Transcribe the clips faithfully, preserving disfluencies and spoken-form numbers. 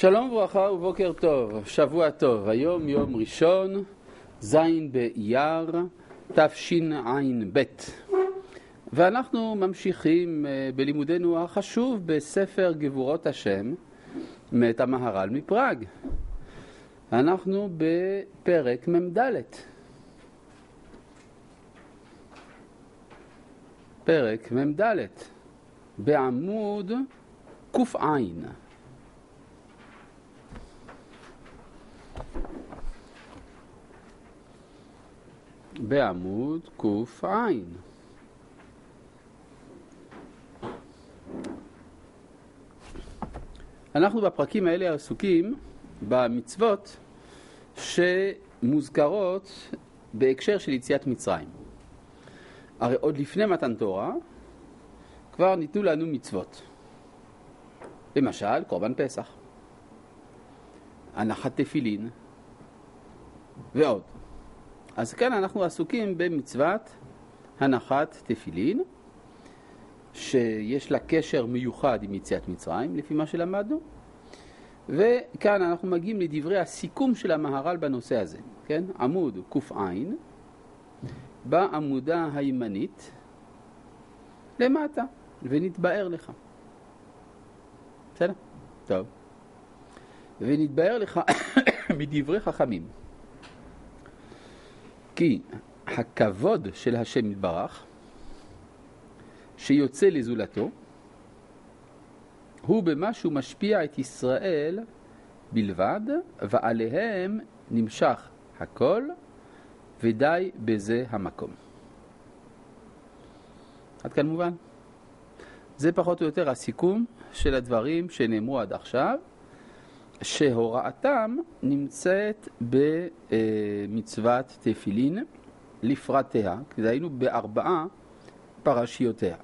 שלום וברכה ובוקר טוב, שבוע טוב. היום יום ראשון, זין באייר, תשע"ב. ואנחנו ממשיכים בלימודנו החשוב בספר גבורות השם מאת המהר"ל מפראג. אנחנו בפרק ממ"ד. פרק ממ"ד בעמוד ק"ע. בעמוד ק"ע. אנחנו בפרקים האלה עסוקים במצוות שמוזכרות בהקשר של יציאת מצרים. הרי עוד לפני מתן תורה כבר ניתנו לנו מצוות. למשל, קורבן פסח, הנחת תפילין ועוד. אז כאן אנחנו עסוקים במצוות הנחת תפילין, שיש לה קשר מיוחד עם יציאת מצרים, לפי מה שלמדנו. וכאן אנחנו מגיעים לדברי הסיכום של המהר"ל בנושא הזה. כן? עמוד ק"ע, בעמודה הימנית, למטה, ונתבאר לך. בסדר? טוב. ונתבאר לך מדברי חכמים. כי הכבוד של השם יתברך שיוצא לזולתו הוא במה שהוא משפיע את ישראל בלבד, ועליהם נמשך הכל, ודי בזה המקום. עד כאן מובן? זה פחות או יותר הסיכום של הדברים שנאמרו עד עכשיו, שהוראתם נמצאת במצוות תפילין לפרטיה, כי היינו בארבעה פרשיותיה.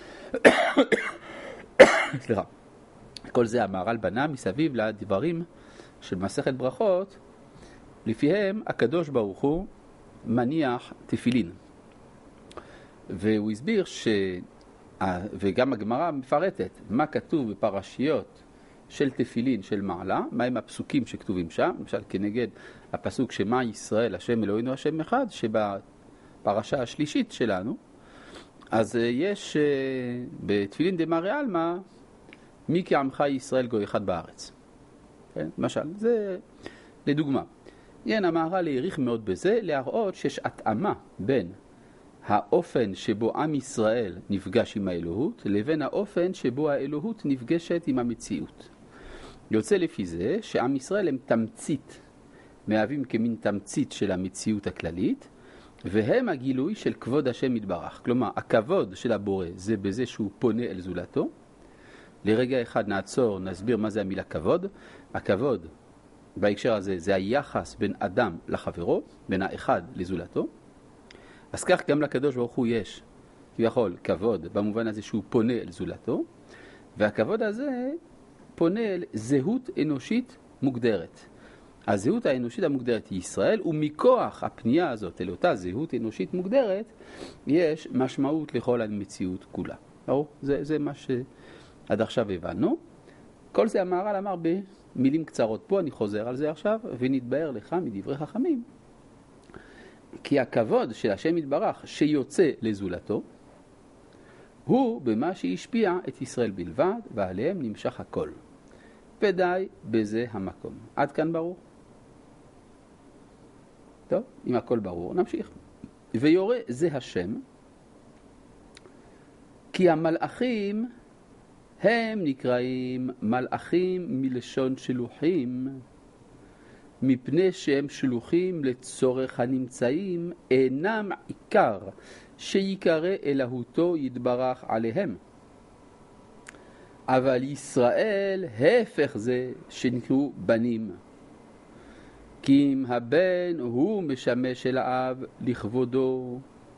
סליחה. כל זה המהר"ל בנה מסביב לדברים של מסכת ברכות, לפיהם הקדוש ברוך הוא מניח תפילין. והוא הסביר ש... וגם הגמרא מפרטת מה כתוב בפרשיות של תפילין של מעלה, מהם הפסוקים שכתובים שם, למשל כנגד הפסוק שמה ישראל השם אלוהינו השם אחד, שבפרשה השלישית שלנו, אז יש בתפילין דמרי עלמא, מי כעמך ישראל גוי אחד בארץ. כן? למשל, זה לדוגמה. כן, המהר"ל העריך מאוד בזה, להראות שיש התאמה בין האופן שבו עם ישראל נפגש עם האלוהות, לבין האופן שבו האלוהות נפגשת עם המציאות. יוצא לפי זה שעם ישראל הם תמצית, מהווים כמין תמצית של המציאות הכללית, והם הגילוי של כבוד השם יתברך. כלומר, הכבוד של הבורא זה בזה שהוא פונה אל זולתו. לרגע אחד נעצור, נסביר מה זה המילה כבוד. הכבוד בהקשר הזה זה היחס בין אדם לחברו, בין האחד לזולתו. אז כך גם לקדוש ברוך הוא יש, יכול, כבוד, במובן הזה שהוא פונה אל זולתו, והכבוד הזה פונה אל זהות אנושית מוגדרת. הזהות האנושית המוגדרת היא ישראל, ומכוח הפנייה הזאת אל אותה זהות אנושית מוגדרת, יש משמעות לכל המציאות כולה. ברור? זה, זה מה שעד עכשיו הבנו. כל זה המהר"ל אמר במילים קצרות. פה אני חוזר על זה עכשיו, ונתבאר לך מדברי חכמים. כי הכבוד של השם יתברך שיוצא לזולתו, הוא במה שהשפיע את ישראל בלבד, ועליהם נמשך הכל. ודי בזה המקום. עד כאן ברור? טוב, אם הכל ברור, נמשיך. ויורה זה השם, כי המלאכים הם נקראים מלאכים מלשון שלוחים, מפני שהם שלוחים לצורך הנמצאים, אינם עיקר שיקרא אלוהותו יתברך עליהם. אבל ישראל הפך זה שנקראו בנים. כי אם הבן הוא משמש אל האב לכבודו,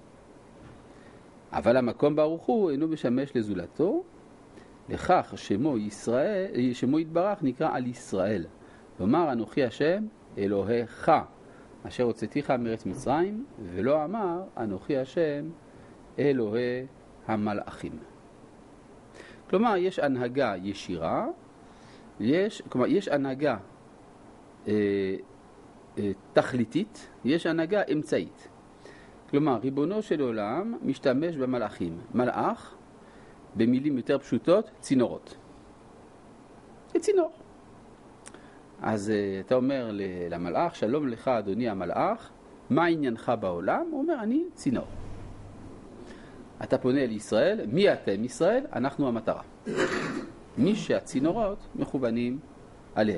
אבל המקום ברוך הוא אינו משמש לזולתו, לכך שמו ישראל, שמו יתברך נקרא על ישראל. לומר אנוכי השם אלוהיך אשר הוצאתיך מארץ מצרים, ולא אמר אנוכי השם אלוהי המלאכים. כלומר, יש הנהגה ישירה יש, כלומר, יש הנהגה אה, אה, תכליתית, יש הנהגה אמצעית. כלומר, ריבונו של עולם משתמש במלאכים. מלאך, במילים יותר פשוטות, צינורות. זה צינור. אז אה, אתה אומר למלאך, שלום לך אדוני המלאך, מה עניינך בעולם? הוא אומר, אני צינור. אתה פונה לישראל, מי אתם ישראל? אנחנו המטרה. מי שהצינורות מכוונים עליהם.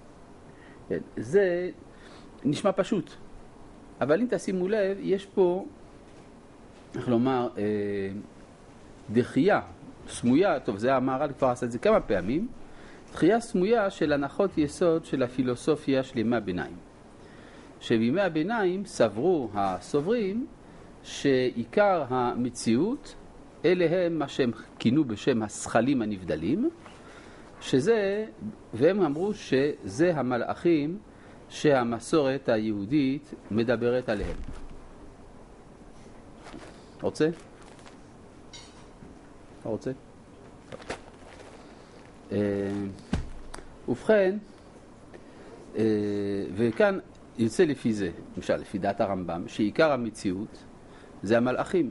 זה נשמע פשוט, אבל אם תשימו לב, יש פה, איך לומר, אה, דחייה סמויה, טוב, זה המהר"ל כבר עשה את זה כמה פעמים, דחייה סמויה של הנחות יסוד של הפילוסופיה של ימי הביניים. שבימי הביניים סברו הסוברים שעיקר המציאות אלה הם מה שהם כינו בשם השכלים הנבדלים, שזה, והם אמרו שזה המלאכים שהמסורת היהודית מדברת עליהם. רוצה? רוצה? ובכן, וכאן יוצא לפי זה, למשל לפי דעת הרמב"ם, שעיקר המציאות זה המלאכים.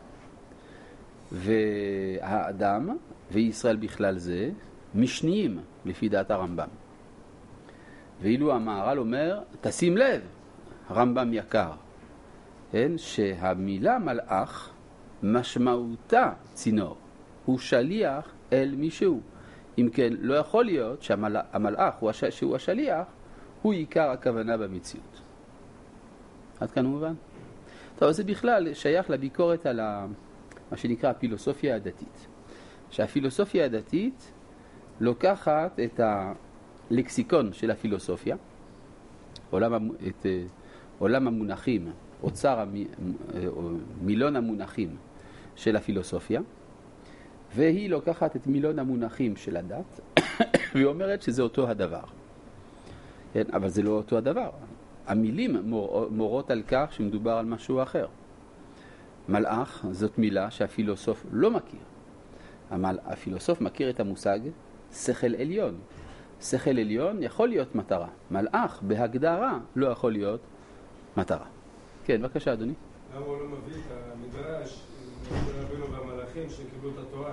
והאדם וישראל בכלל זה משניים לפי דעת הרמב"ם. ואילו המהר"ל אומר, תשים לב, רמב"ם יקר, כן? שהמילה מלאך משמעותה צינור, הוא שליח אל מישהו. אם כן, לא יכול להיות שהמלאך שהוא השליח הוא עיקר הכוונה במציאות. עד כאן הוא מובן? טוב, זה בכלל שייך לביקורת על ה... מה שנקרא הפילוסופיה הדתית. שהפילוסופיה הדתית לוקחת את הלקסיקון של הפילוסופיה, עולם, את עולם המונחים, אוצר מילון המונחים של הפילוסופיה, והיא לוקחת את מילון המונחים של הדת, והיא אומרת שזה אותו הדבר. כן, אבל זה לא אותו הדבר. המילים מור, מורות על כך שמדובר על משהו אחר. מלאך זאת מילה שהפילוסוף לא מכיר. אבל הפילוסוף מכיר את המושג שכל עליון. שכל עליון יכול להיות מטרה. מלאך בהגדרה לא יכול להיות מטרה. כן, בבקשה אדוני. למה הוא לא מביא את המדרש של רבינו והמלאכים שקיבלו את התורה?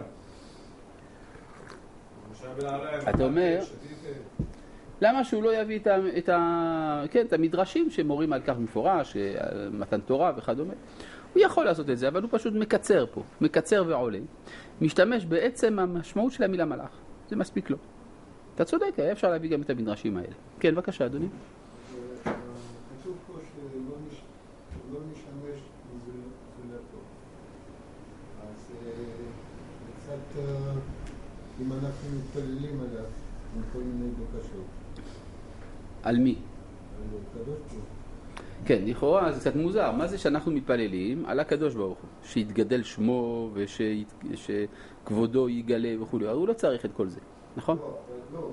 אתה אומר, למה שהוא לא יביא את, ה, את, ה, כן, את המדרשים שמורים על כך מפורש, מתן תורה וכדומה? הוא יכול לעשות את זה, אבל הוא פשוט מקצר פה, מקצר ועולה. משתמש בעצם המשמעות של המילה מלאך. זה מספיק לו. אתה צודק, אפשר להביא גם את המדרשים האלה. כן, בבקשה, אדוני. כתוב פה שלא נשמש זולתו. אז קצת, אם אנחנו מתפללים עליו, עם כל מיני בקשות. על מי? על הקדוש ברוך הוא. כן, לכאורה זה קצת מוזר. מה זה שאנחנו מתפללים על הקדוש ברוך הוא? שיתגדל שמו ושכבודו יגלה וכו'. הוא לא צריך את כל זה, נכון? לא, לא.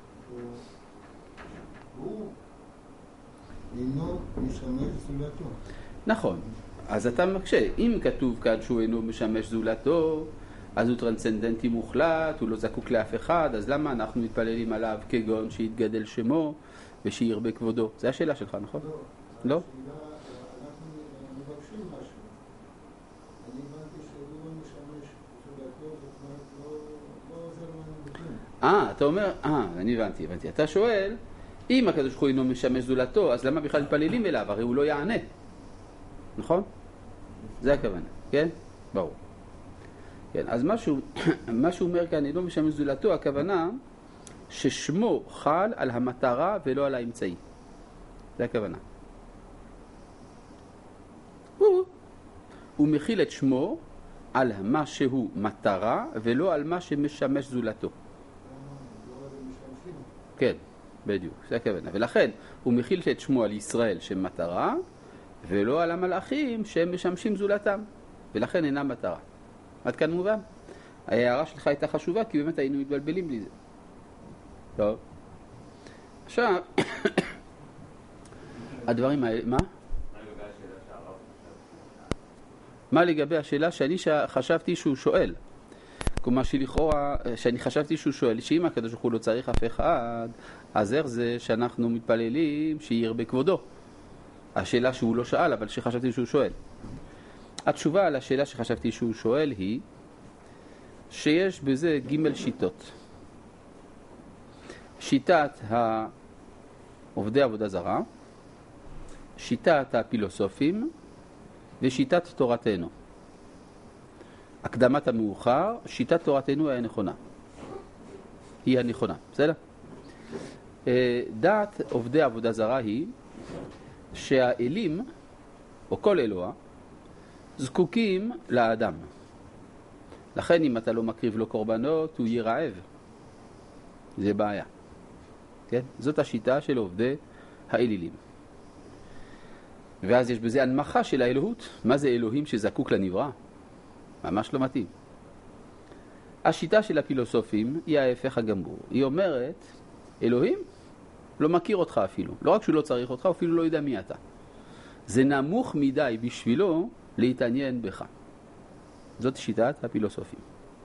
הוא אינו משמש זולתו. נכון. אז אתה מקשה. אם כתוב כאן שהוא אינו משמש זולתו, אז הוא טרנסצנדנטי מוחלט, הוא לא זקוק לאף אחד, אז למה אנחנו מתפללים עליו כגון שיתגדל שמו ושירבה כבודו? זה השאלה שלך, נכון? לא. לא? אנחנו מבקשים משהו. אני הבנתי שהוא לא משמש זולתו, זאת אומרת, לא עוזר לנו בכלום. אה, אתה אומר, אה, אני הבנתי, הבנתי. אתה שואל, אם הקדוש ברוך הוא אינו משמש זולתו, אז למה בכלל מתפללים אליו? הרי הוא לא יענה. נכון? זה הכוונה, כן? ברור. כן, אז משהו, מה שהוא אומר כאן, אינו משמש זולתו, הכוונה ששמו חל על המטרה ולא על האמצעי. זה הכוונה. הוא, הוא מכיל את שמו על מה שהוא מטרה ולא על מה שמשמש זולתו. כן, בדיוק, זה הכוונה. ולכן הוא מכיל את שמו על ישראל שהם מטרה ולא על המלאכים שהם משמשים זולתם. ולכן אינם מטרה. עד כאן מובן? ההערה שלך הייתה חשובה כי באמת היינו מתבלבלים בלי זה. טוב. עכשיו, הדברים האלה, מה? מה לגבי השאלה שאני חשבתי שהוא שואל? כלומר שלכאורה, שאני חשבתי שהוא שואל, שאם הקדוש ברוך הוא לא צריך אף אחד, אז איך זה שאנחנו מתפללים שירבה כבודו? השאלה שהוא לא שאל, אבל שחשבתי שהוא שואל. התשובה על השאלה שחשבתי שהוא שואל היא, שיש בזה ג' שיטות. שיטת עובדי עבודה זרה, שיטת הפילוסופים ושיטת תורתנו. הקדמת המאוחר, שיטת תורתנו היא הנכונה. היא הנכונה, בסדר? דעת עובדי עבודה זרה היא שהאלים, או כל אלוה, זקוקים לאדם. לכן אם אתה לא מקריב לו קורבנות, הוא יהיה רעב. זה בעיה. כן? זאת השיטה של עובדי האלילים. ואז יש בזה הנמכה של האלוהות. מה זה אלוהים שזקוק לנברא? ממש לא מתאים. השיטה של הפילוסופים היא ההפך הגמור. היא אומרת, אלוהים לא מכיר אותך אפילו. לא רק שהוא לא צריך אותך, הוא אפילו לא יודע מי אתה. זה נמוך מדי בשבילו להתעניין בך. זאת שיטת הפילוסופים.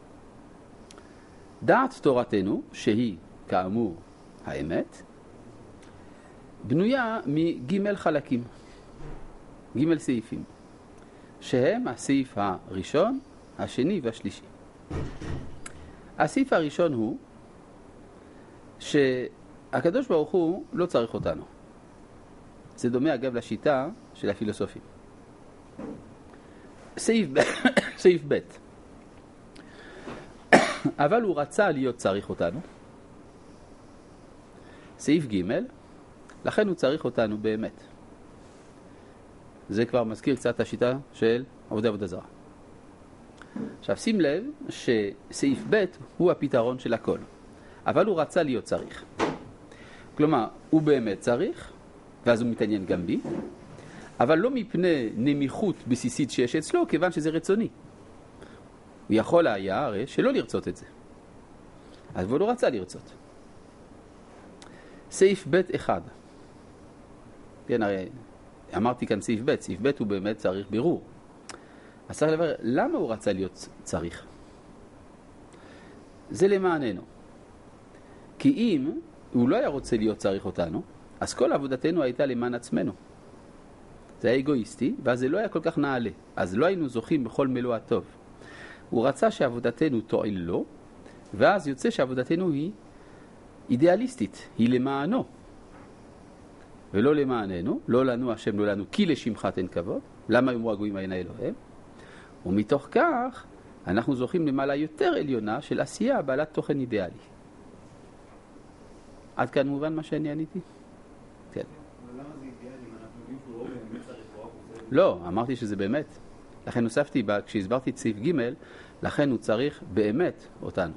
דעת תורתנו, שהיא כאמור האמת, בנויה מג' חלקים, ג' סעיפים, שהם הסעיף הראשון, השני והשלישי. הסעיף הראשון הוא שהקדוש ברוך הוא לא צריך אותנו. זה דומה אגב לשיטה של הפילוסופים. סעיף ב', סעיף ב'. אבל הוא רצה להיות צריך אותנו. סעיף ג', לכן הוא צריך אותנו באמת. זה כבר מזכיר קצת השיטה של עבודי עבודה זרה. עכשיו שים לב שסעיף ב' הוא הפתרון של הכל. אבל הוא רצה להיות צריך. כלומר, הוא באמת צריך, ואז הוא מתעניין גם בי, אבל לא מפני נמיכות בסיסית שיש אצלו, כיוון שזה רצוני. הוא יכול היה הרי שלא לרצות את זה. אז הוא לא רצה לרצות. סעיף ב' אחד. כן, הרי אמרתי כאן סעיף ב', סעיף ב' הוא באמת צריך בירור. אז צריך לברר, למה הוא רצה להיות צריך? זה למעננו. כי אם הוא לא היה רוצה להיות צריך אותנו, אז כל עבודתנו הייתה למען עצמנו. זה היה אגואיסטי, ואז זה לא היה כל כך נעלה. אז לא היינו זוכים בכל מלוא הטוב. הוא רצה שעבודתנו תועיל לו, ואז יוצא שעבודתנו היא אידיאליסטית, היא למענו. ולא למעננו, לא לנו השם, לא לנו, כי לשמך תן כבוד. למה יאמרו הגויים עיני אלוהיהם? ומתוך כך אנחנו זוכים למעלה יותר עליונה של עשייה בעלת תוכן אידיאלי. עד כאן מובן מה שאני עניתי? כן. אבל למה זה אידיאלי? אנחנו יודעים שהוא לא באמת צריך רוח? לא, אמרתי שזה באמת. לכן הוספתי, כשהסברתי את סעיף ג', לכן הוא צריך באמת אותנו.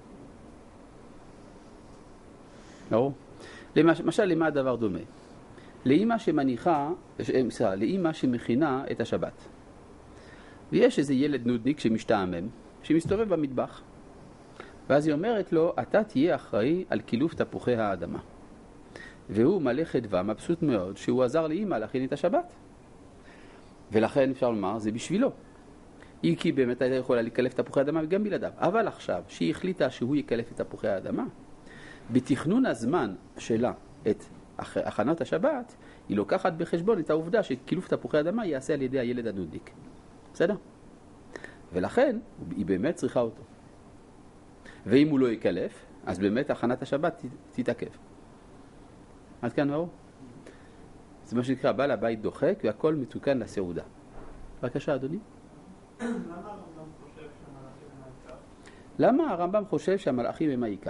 ברור? למשל, למה הדבר דומה? לאמא שמניחה, סליחה, לאמא שמכינה את השבת. ויש איזה ילד נודניק שמשתעמם, שמסתובב במטבח. ואז היא אומרת לו, אתה תהיה אחראי על קילוף תפוחי האדמה. והוא מלא חדווה, מבסוט מאוד, שהוא עזר לאמא להכין את השבת. ולכן אפשר לומר, זה בשבילו. היא כי באמת הייתה יכולה לקלף תפוחי האדמה וגם בלעדיו. אבל עכשיו, שהיא החליטה שהוא יקלף את תפוחי האדמה, בתכנון הזמן שלה את הכנת השבת, היא לוקחת בחשבון את העובדה שקילוף תפוחי האדמה יעשה על ידי הילד הנודניק. בסדר? ולכן, היא באמת צריכה אותו. ואם הוא לא יקלף, אז באמת הכנת השבת תתעכב. עד כאן ברור? זה מה שנקרא, בעל הבית דוחק והכל מתוקן לסעודה. בבקשה, אדוני. למה הרמב"ם חושב שהמלאכים הם העיקר? למה הרמב"ם חושב שהמלאכים הם העיקר?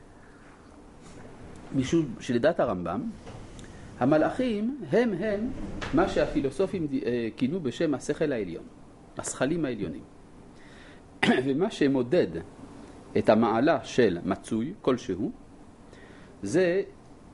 משום שלדעת הרמב"ם, המלאכים הם הם מה שהפילוסופים כינו בשם השכל העליון, השכלים העליונים. ומה שמודד את המעלה של מצוי כלשהו, זה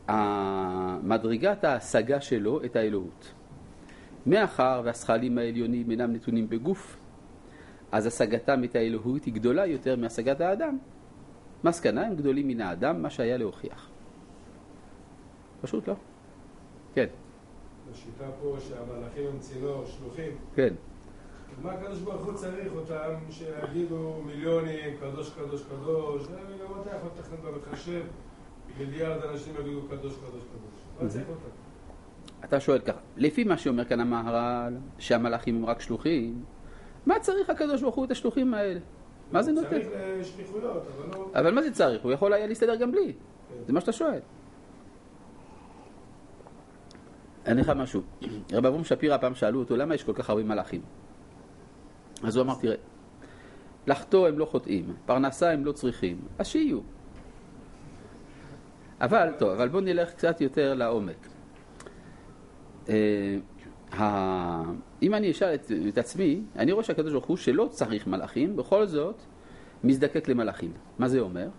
מדרגת ההשגה שלו את האלוהות. מאחר והשכלים העליונים אינם נתונים בגוף, אז השגתם את האלוהות היא גדולה יותר מהשגת האדם. מסקנה הם גדולים מן האדם, מה שהיה להוכיח. פשוט לא? כן. השיטה פה שהמלאכים הם צינור, שלוחים. כן. מה הקדוש ברוך הוא צריך אותם שיגידו מיליונים, קדוש קדוש קדוש, וגם אתה יכול לתכנן במחשב, מיליארד אנשים יגידו קדוש קדוש קדוש. מה צריך אותם? אתה שואל ככה, לפי מה שאומר כאן המהר"ל, שהמלאכים הם רק שלוחים, מה צריך הקדוש ברוך הוא את השלוחים האלה? מה זה נותן? צריך לשליחויות, אבל לא... אבל מה זה צריך? הוא יכול היה להסתדר גם בלי. זה מה שאתה שואל. אני לך משהו. רב אברהם שפירא פעם שאלו אותו, למה יש כל כך הרבה מלאכים? אז הוא אמר, תראה, לחטוא הם לא חוטאים, פרנסה הם לא צריכים, אז שיהיו. אבל, טוב, אבל בואו נלך קצת יותר לעומק. אם אני אשאל את, את עצמי, אני רואה שהקדוש ברוך הוא שלא צריך מלאכים, בכל זאת מזדקק למלאכים. מה זה אומר?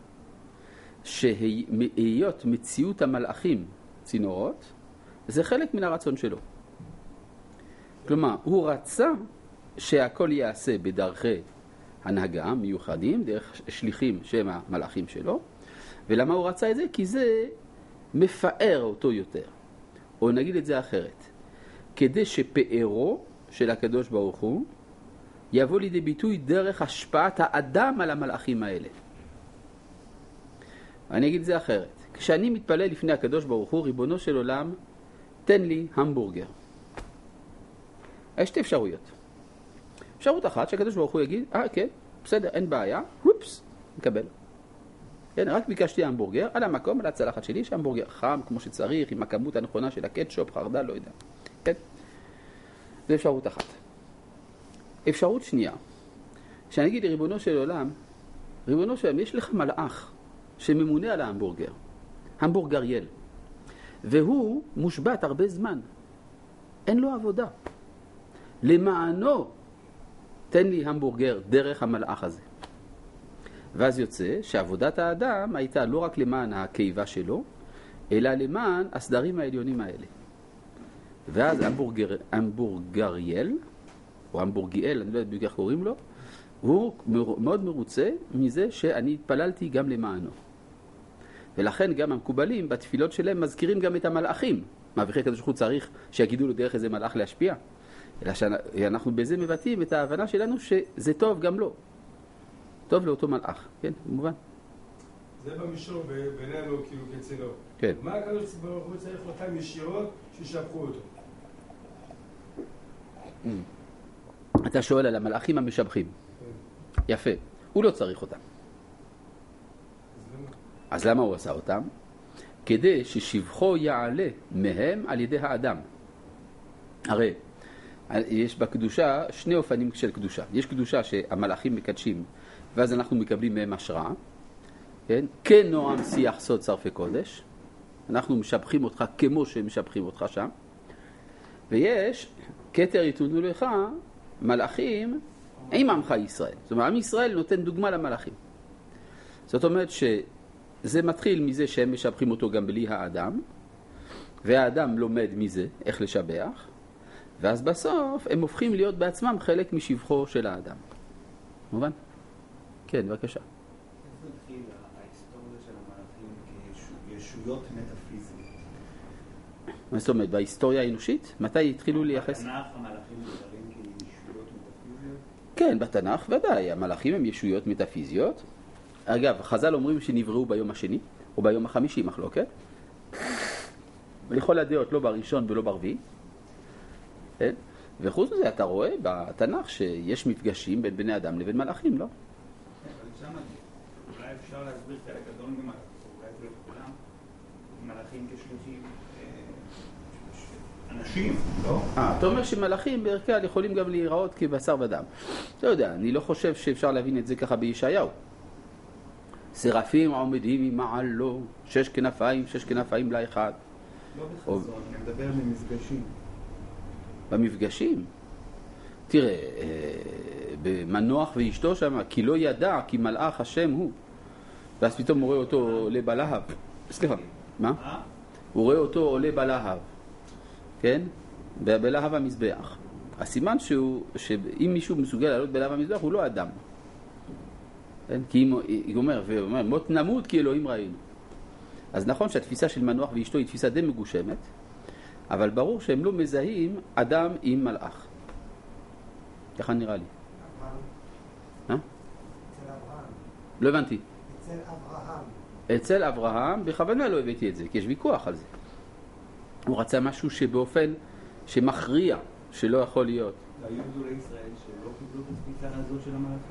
שהיות מציאות המלאכים צינורות, זה חלק מן הרצון שלו. כלומר, הוא רצה שהכל יעשה בדרכי הנהגה מיוחדים, דרך שליחים שהם המלאכים שלו. ולמה הוא רצה את זה? כי זה מפאר אותו יותר. או נגיד את זה אחרת. כדי שפארו של הקדוש ברוך הוא יבוא לידי ביטוי דרך השפעת האדם על המלאכים האלה. אני אגיד את זה אחרת. כשאני מתפלל לפני הקדוש ברוך הוא, ריבונו של עולם, תן לי המבורגר. יש שתי אפשרויות. אפשרות אחת שהקדוש ברוך הוא יגיד, אה כן, בסדר, אין בעיה, הופס, נקבל. כן, רק ביקשתי המבורגר, על המקום, על הצלחת שלי, שהמבורגר חם כמו שצריך, עם הכמות הנכונה של הקטשופ, חרדל, לא יודע. כן? זו אפשרות אחת. אפשרות שנייה, שאני אגיד לריבונו של עולם, ריבונו של עולם, יש לך מלאך שממונה על ההמבורגר, המבורגריאל, והוא מושבת הרבה זמן, אין לו עבודה. למענו, תן לי המבורגר דרך המלאך הזה. ואז יוצא שעבודת האדם הייתה לא רק למען הקיבה שלו, אלא למען הסדרים העליונים האלה. ואז המבורגר, המבורגריאל, או המבורגיאל, אני לא יודע איך קוראים לו, הוא מאוד מרוצה מזה שאני התפללתי גם למענו. ולכן גם המקובלים בתפילות שלהם מזכירים גם את המלאכים. מה, וכי הקדוש ברוך הוא צריך שיגידו לו דרך איזה מלאך להשפיע? אלא שאנחנו בזה מבטאים את ההבנה שלנו שזה טוב גם לא. טוב לאותו מלאך, כן, במובן. זה במישור בינינו כאילו כצינור. כן. מה הקדוש ברוך הוא צריך אותם ישירות שישפכו אותו? אתה שואל על המלאכים המשבחים. יפה. הוא לא צריך אותם. אז למה הוא עשה אותם? כדי ששבחו יעלה מהם על ידי האדם. הרי יש בקדושה שני אופנים של קדושה. יש קדושה שהמלאכים מקדשים ואז אנחנו מקבלים מהם השראה. כן? כנועם שיח סוד שרפי קודש. אנחנו משבחים אותך כמו שהם משבחים אותך שם. ויש כתר יתונו לך מלאכים עם עמך ישראל. זאת אומרת, עם ישראל נותן דוגמה למלאכים. זאת אומרת שזה מתחיל מזה שהם משבחים אותו גם בלי האדם, והאדם לומד מזה איך לשבח, ואז בסוף הם הופכים להיות בעצמם חלק משבחו של האדם. מובן? כן, בבקשה. איפה התחיל ההיסטוריה של המלאכים כישויות מטאפיזיות? מה זאת אומרת, בהיסטוריה האנושית? מתי התחילו לייחס? בתנ"ך המלאכים מוגדרים כישויות מטאפיזיות? כן, בתנ"ך ודאי, המלאכים הם ישויות מטאפיזיות. אגב, חז"ל אומרים שנבראו ביום השני, או ביום החמישי מחלוקת. ולכל הדעות לא בראשון ולא ברביעי. כן? וחוץ מזה אתה רואה בתנ"ך שיש מפגשים בין בני אדם לבין מלאכים, לא? אבל שם אולי אפשר להסביר חלק גדול ממה, אולי אפילו לכולם, מלאכים כשלושים אנשים, לא? אה, אתה אומר שמלאכים בערך כלל יכולים גם להיראות כבשר ודם. אתה יודע, אני לא חושב שאפשר להבין את זה ככה בישעיהו. שרפים עומדים ממעלו, שש כנפיים, שש כנפיים לאחד. לא בחזון, אני מדבר במפגשים. במפגשים? תראה, במנוח ואשתו שם, כי לא ידע, כי מלאך השם הוא. ואז פתאום הוא רואה אותו עולה בלהב. סליחה, מה? הוא רואה אותו עולה בלהב. כן? בלהב המזבח. הסימן שהוא, שאם מישהו מסוגל לעלות בלהב המזבח, הוא לא אדם. כן? כי אם, היא אומר, ואומר, מות נמות כי אלוהים ראינו. אז נכון שהתפיסה של מנוח ואשתו היא תפיסה די מגושמת, אבל ברור שהם לא מזהים אדם עם מלאך. ככה נראה לי. אברהם. אה? אצל אברהם. לא הבנתי. אצל אברהם. אצל אברהם, בכוונה לא הבאתי את זה, כי יש ויכוח על זה. הוא רצה משהו שבאופן שמכריע, שלא יכול להיות. והיו גדולי ישראל שלא קיבלו את התפיסה הזאת של המלאכים?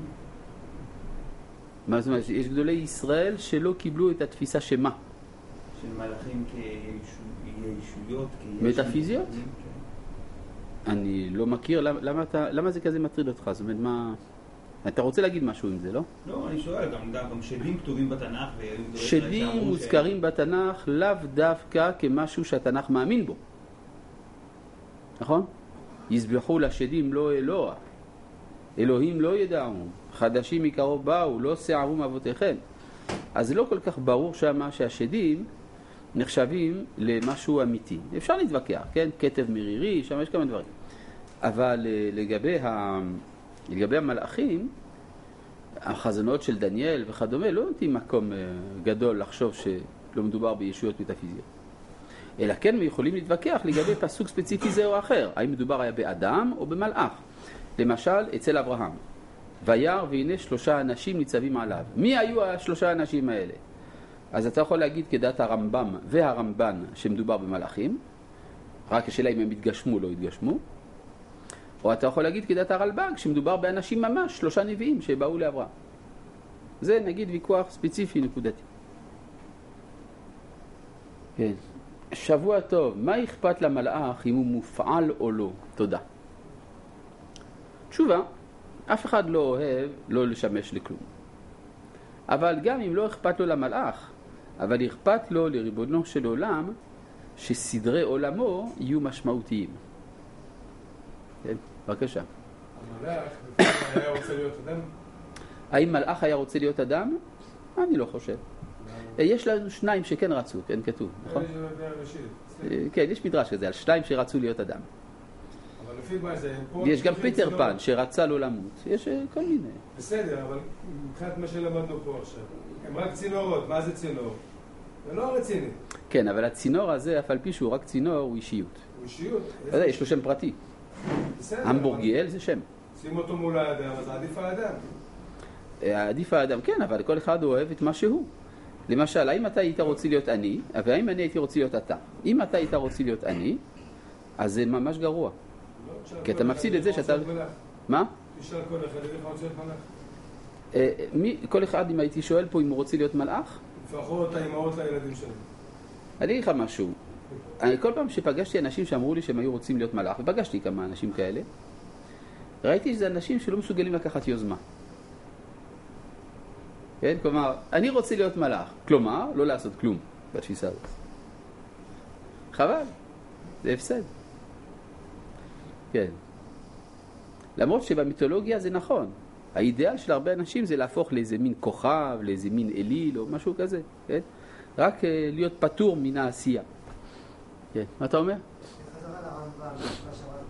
מה זאת אומרת? יש גדולי ישראל שלא קיבלו את התפיסה שמה? של מלאכים כישויות, מטאפיזיות? אני לא מכיר, למה, למה, אתה, למה זה כזה מטריד אותך? זאת אומרת, מה... אתה רוצה להגיד משהו עם זה, לא? לא, אני שואל, גם, גם שדים כתובים בתנ"ך שדים מוזכרים ש... בתנ"ך לאו דווקא כמשהו שהתנ"ך מאמין בו. נכון? יזבחו לשדים לא אלוה. אלוהים לא ידעו. חדשים מקרוב באו, לא שערו מאבותיכם. אז זה לא כל כך ברור שמה שהשדים נחשבים למשהו אמיתי. אפשר להתווכח, כן? כתב מרירי, שם יש כמה דברים. אבל לגבי, ה... לגבי המלאכים, החזונות של דניאל וכדומה, לא נותנים מקום גדול לחשוב שלא מדובר בישויות מטאפיזיות. אלא כן יכולים להתווכח לגבי פסוק ספציפי זה או אחר. האם מדובר היה באדם או במלאך. למשל, אצל אברהם. וירא והנה שלושה אנשים ניצבים עליו. מי היו השלושה אנשים האלה? אז אתה יכול להגיד כדעת הרמב"ם והרמב"ן שמדובר במלאכים, רק השאלה אם הם התגשמו או לא התגשמו, או אתה יכול להגיד כדעת הרלב"ג שמדובר באנשים ממש, שלושה נביאים שבאו לאברהם. זה נגיד ויכוח ספציפי נקודתי. כן. שבוע טוב, מה אכפת למלאך אם הוא מופעל או לא? תודה. תשובה, אף אחד לא אוהב לא לשמש לכלום. אבל גם אם לא אכפת לו למלאך, אבל אכפת לו לריבונו של עולם, שסדרי עולמו יהיו משמעותיים. כן, בבקשה. המלאך היה רוצה להיות אדם? האם מלאך היה רוצה להיות אדם? אני לא חושב. יש לנו שניים שכן רצו, כן, כתוב, נכון? כן, יש מדרש כזה, על שניים שרצו להיות אדם. אבל לפי מה זה... יש גם פיטר פן שרצה לא למות. יש כל מיני. בסדר, אבל מבחינת מה שלמדנו פה עכשיו, הם רק צינורות. מה זה צינור? זה לא רציני. כן, אבל הצינור הזה, אף על פי שהוא רק צינור, הוא אישיות. הוא אישיות? יש לו שם פרטי. המבורגיאל זה שם. שים אותו מול האדם, אז עדיף האדם. עדיף האדם, כן, אבל כל אחד אוהב את מה שהוא. למשל, האם אתה היית רוצה להיות אני, והאם אני הייתי רוצה להיות אתה? אם אתה היית רוצה להיות אני, אז זה ממש גרוע. כי אתה מפסיד את זה שאתה... מה? תשאל כל אחד, איך רוצה להיות מלאך? כל אחד, אם הייתי שואל פה אם הוא רוצה להיות מלאך? לפחות האימהות לילדים שלנו. אני אגיד לך משהו. כל פעם שפגשתי אנשים שאמרו לי שהם היו רוצים להיות מלאך, ופגשתי כמה אנשים כאלה, ראיתי שזה אנשים שלא מסוגלים לקחת יוזמה. כן? כלומר, אני רוצה להיות מלאך. כלומר, לא לעשות כלום בתפיסה הזאת. חבל. זה הפסד. כן. למרות שבמיתולוגיה זה נכון. האידאל של הרבה אנשים זה להפוך לאיזה מין כוכב, לאיזה מין אליל או משהו כזה. כן? רק uh, להיות פטור מן העשייה. כן. מה אתה אומר? חזרה לרמב"ם, מה שאמרנו.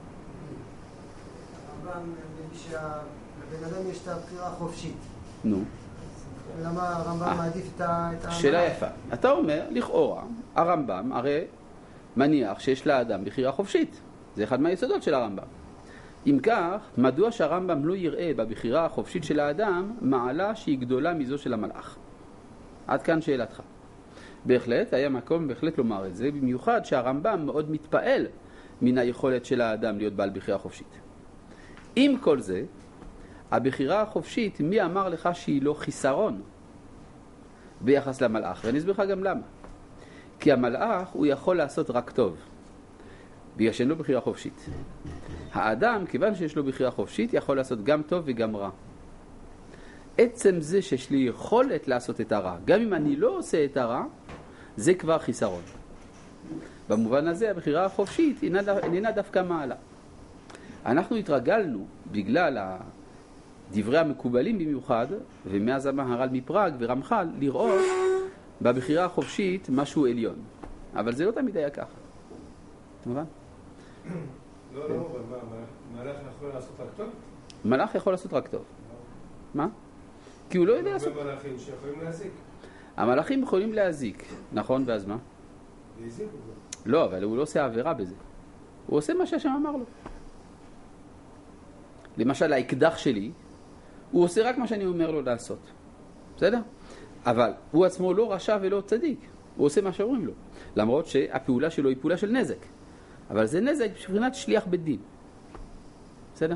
הרמב"ם מביא שלבן אדם יש את הבחירה החופשית. נו. למה הרמב"ם מעדיף את ה... שאלה יפה. אתה אומר, לכאורה, הרמב"ם הרי מניח שיש לאדם בחירה חופשית. זה אחד מהיסודות של הרמב"ם. אם כך, מדוע שהרמב"ם לא יראה בבחירה החופשית של האדם מעלה שהיא גדולה מזו של המלאך? עד כאן שאלתך. בהחלט, היה מקום בהחלט לומר את זה, במיוחד שהרמב"ם מאוד מתפעל מן היכולת של האדם להיות בעל בחירה חופשית. עם כל זה, הבחירה החופשית, מי אמר לך שהיא לא חיסרון ביחס למלאך? ואני אסביר לך גם למה. כי המלאך הוא יכול לעשות רק טוב, בגלל שאין לו בחירה חופשית. האדם, כיוון שיש לו בחירה חופשית, יכול לעשות גם טוב וגם רע. עצם זה שיש לי יכולת לעשות את הרע, גם אם אני לא עושה את הרע, זה כבר חיסרון. במובן הזה, הבחירה החופשית איננה דווקא מעלה. אנחנו התרגלנו, בגלל דברי המקובלים במיוחד, ומאז המהר"ל מפראג ורמח"ל, לראות בבחירה החופשית משהו עליון. אבל זה לא תמיד היה ככה. אתה מבין? לא, לא, אבל מה, מלאך יכול לעשות רק טוב? מלאך יכול לעשות רק טוב. מה? כי הוא לא יודע לעשות... הרבה מלאכים שיכולים להזיק. המלאכים יכולים להזיק, נכון, ואז מה? להזיק הוא לא, אבל הוא לא עושה עבירה בזה. הוא עושה מה שהשם אמר לו. למשל האקדח שלי, הוא עושה רק מה שאני אומר לו לעשות. בסדר? אבל הוא עצמו לא רשע ולא צדיק. הוא עושה מה שאומרים לו. למרות שהפעולה שלו היא פעולה של נזק. אבל זה נזק בבחינת שליח בית דין. בסדר?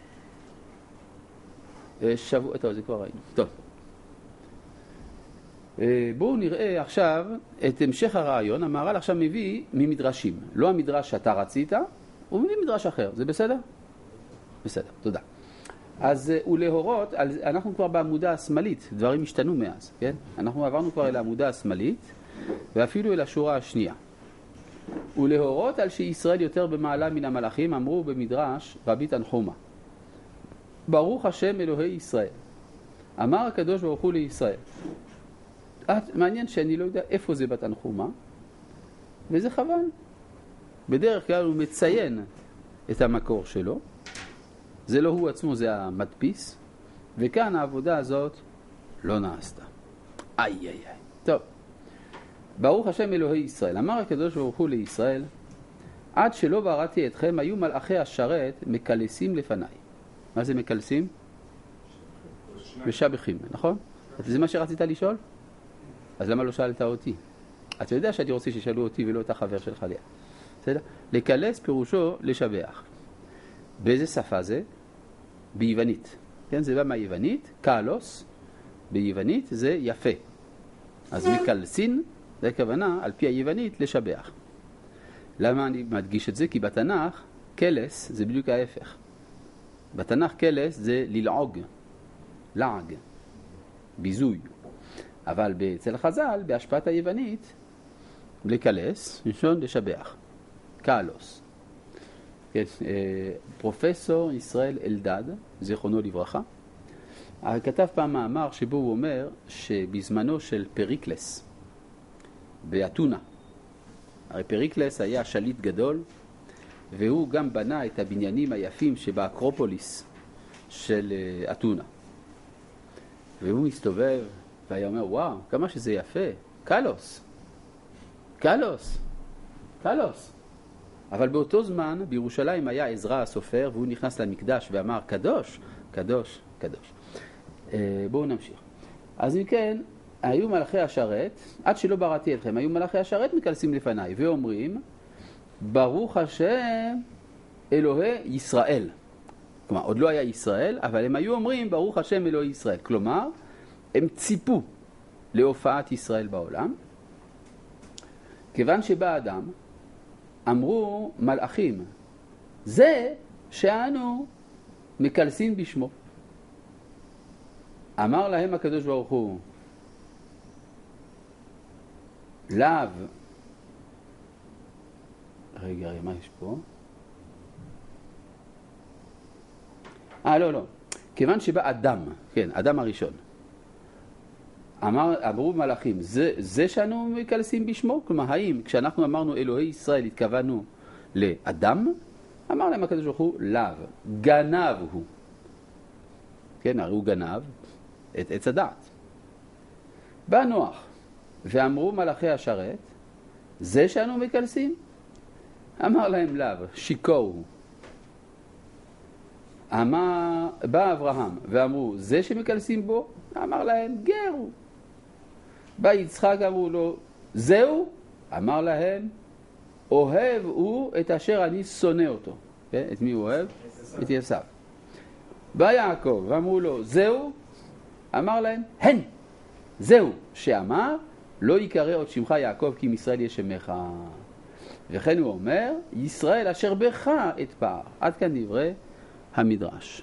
שבוע, טוב, זה כבר ראינו. טוב. בואו נראה עכשיו את המשך הרעיון. המהר"ל עכשיו מביא ממדרשים. לא המדרש שאתה רצית, הוא מביא מדרש אחר. זה בסדר? בסדר, תודה. אז הוא להורות, אנחנו כבר בעמודה השמאלית, דברים השתנו מאז, כן? אנחנו עברנו כבר אל העמודה השמאלית, ואפילו אל השורה השנייה. ולהורות על שישראל יותר במעלה מן המלאכים, אמרו במדרש רבי תנחומא. ברוך השם אלוהי ישראל. אמר הקדוש ברוך הוא לישראל. מעניין שאני לא יודע איפה זה בתנחומא, וזה חבל. בדרך כלל הוא מציין את המקור שלו. זה לא הוא עצמו, זה המדפיס. וכאן העבודה הזאת לא נעשתה. איי איי איי. טוב. ברוך השם אלוהי ישראל. אמר הקדוש ברוך הוא לישראל, עד שלא בראתי אתכם, היו מלאכי השרת מקלסים לפניי. מה זה מקלסים? משבחים, נכון? זה מה שרצית לשאול? אז למה לא שאלת אותי? אתה יודע שאני רוצה שישאלו אותי ולא את החבר שלך ליד. בסדר? לקלס פירושו לשבח. באיזה שפה זה? ביוונית. כן, זה בא מהיוונית, קלוס, ביוונית זה יפה. אז מקלסין, זה הכוונה, על פי היוונית, לשבח. למה אני מדגיש את זה? כי בתנ"ך, קלס זה בדיוק ההפך. בתנ"ך קלס זה ללעוג, לעג, ביזוי. אבל אצל חז"ל, בהשפעת היוונית, לקלס, ראשון לשבח. קלוס. כן, פרופסור ישראל אלדד, זיכרונו לברכה, כתב פעם מאמר שבו הוא אומר שבזמנו של פריקלס, באתונה, הרי פריקלס היה שליט גדול, והוא גם בנה את הבניינים היפים שבאקרופוליס של אתונה. והוא מסתובב והיה אומר, וואו, כמה שזה יפה, קלוס, קלוס, קלוס. אבל באותו זמן בירושלים היה עזרא הסופר, והוא נכנס למקדש ואמר, קדוש, קדוש, קדוש. בואו נמשיך. אז אם כן, היו מלאכי השרת, עד שלא בראתי אתכם, היו מלאכי השרת מקלסים לפניי, ואומרים, ברוך השם אלוהי ישראל. כלומר, עוד לא היה ישראל, אבל הם היו אומרים, ברוך השם אלוהי ישראל. כלומר, הם ציפו להופעת ישראל בעולם. כיוון שבא אדם, אמרו מלאכים, זה שאנו מקלסים בשמו. אמר להם הקדוש ברוך הוא, לאו, רגע, מה יש פה? אה, לא, לא. כיוון שבא אדם, כן, אדם הראשון, אמר, אמרו מלאכים, זה, זה שאנו מקלסים בשמו? כלומר, האם כשאנחנו אמרנו אלוהי ישראל התכוונו לאדם? אמר להם הקדוש ברוך הוא, לאו, גנב הוא. כן, הרי הוא גנב את עץ הדעת. בא נוח, ואמרו מלאכי השרת, זה שאנו מקלסים? אמר להם לאו, שיקור הוא. אמר, בא אברהם, ואמרו, זה שמקלסים בו? אמר להם, גר הוא. בא יצחק, אמרו לו, זהו? אמר להם, אוהב הוא את אשר אני שונא אותו. כן? את מי הוא אוהב? את יסף. בא יעקב, ואמרו לו, זהו? אמר להם, הן, זהו, שאמר, לא יקרא עוד שמך יעקב, כי עם ישראל יש שמך. וכן הוא אומר, ישראל אשר בך את פער. עד כאן דברי המדרש.